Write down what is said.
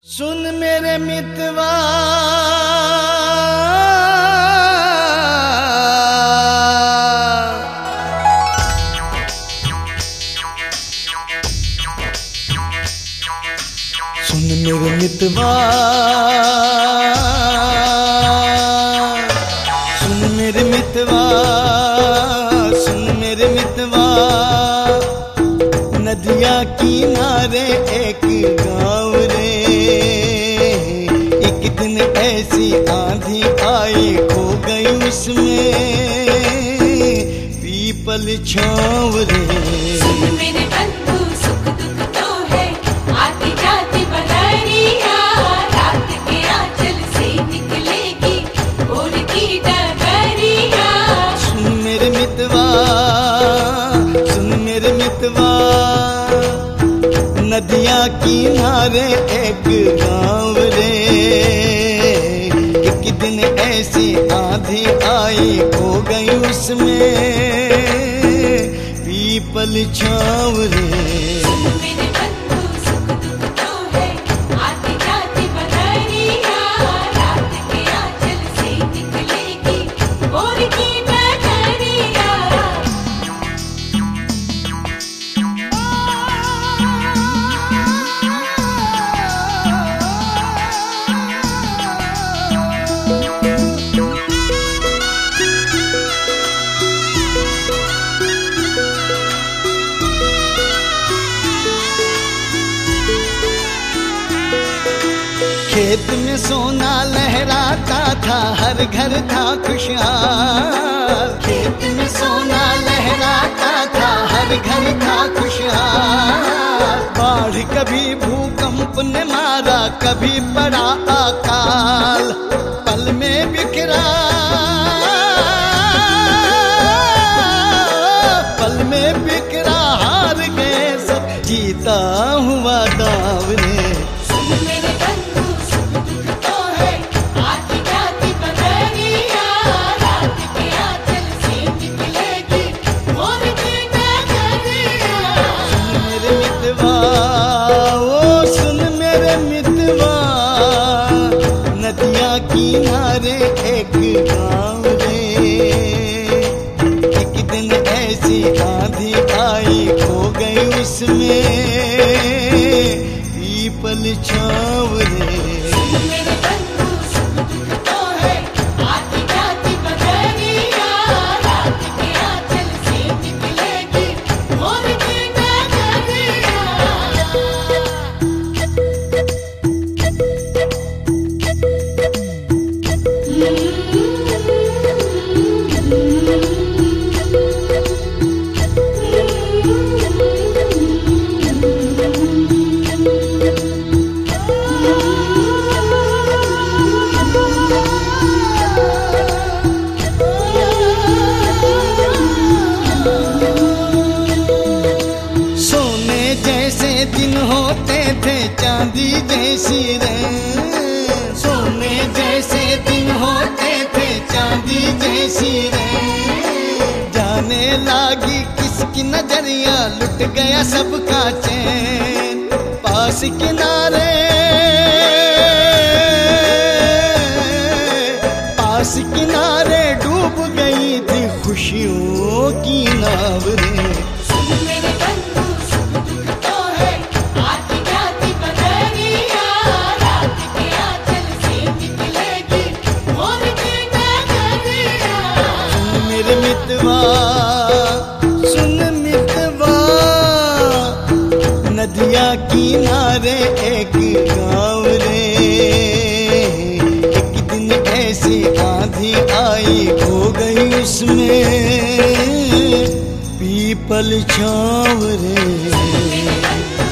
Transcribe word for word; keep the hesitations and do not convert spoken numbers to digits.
सुन मेरे मितवा सुन मेरे मितवा सुन मेरे मितवा सुन मेरे मितवा नदिया किनारे एक गाँव रे एक दिन ऐसी आंधी आई खो गई उसमें पीपल छाँव रे। सुन मेरे बंधु सुख दुख तो है आती जाती बदरिया रात के आंचल से निकलेगी भोर की डगरिया। सुन मेरे मितवा सुन मेरे मितवा नदिया किनारे एक गाँव रे एक दिन ऐसी आंधी आई खो गई उसमें पीपल छाँव रे। सुन मेरे बंधु सुख दुख तो है आती जाती बदरिया रात के आंचल से निकलेगी भोर की डगरिया। खेत में सोना लहराता था हर घर था खुशहाल। खेत में सोना लहराता था हर घर था खुशहाल। बाढ़ कभी भूकंप ने मारा कभी पड़ा अकाल पल में बिखरा पल में बिखरा हार गए सब जीता हुआ दाव रे। किनारे एक गाँव रे एक दिन ऐसी आंधी आई खो गई उसमें पीपल छाँव रे। दिन होते थे चांदी जैसी रे सोने जैसे दिन होते थे चांदी जैसी रे। जाने लागी किसकी नजरिया लुट गया सबका चैन पास किनारे पास किनारे डूब गई थी खुशियों की नाव रे। मितवा सुन मितवा नदिया किनारे एक गाँव रे एक दिन ऐसी आंधी आई खो गई उसमें पीपल छाँव रे।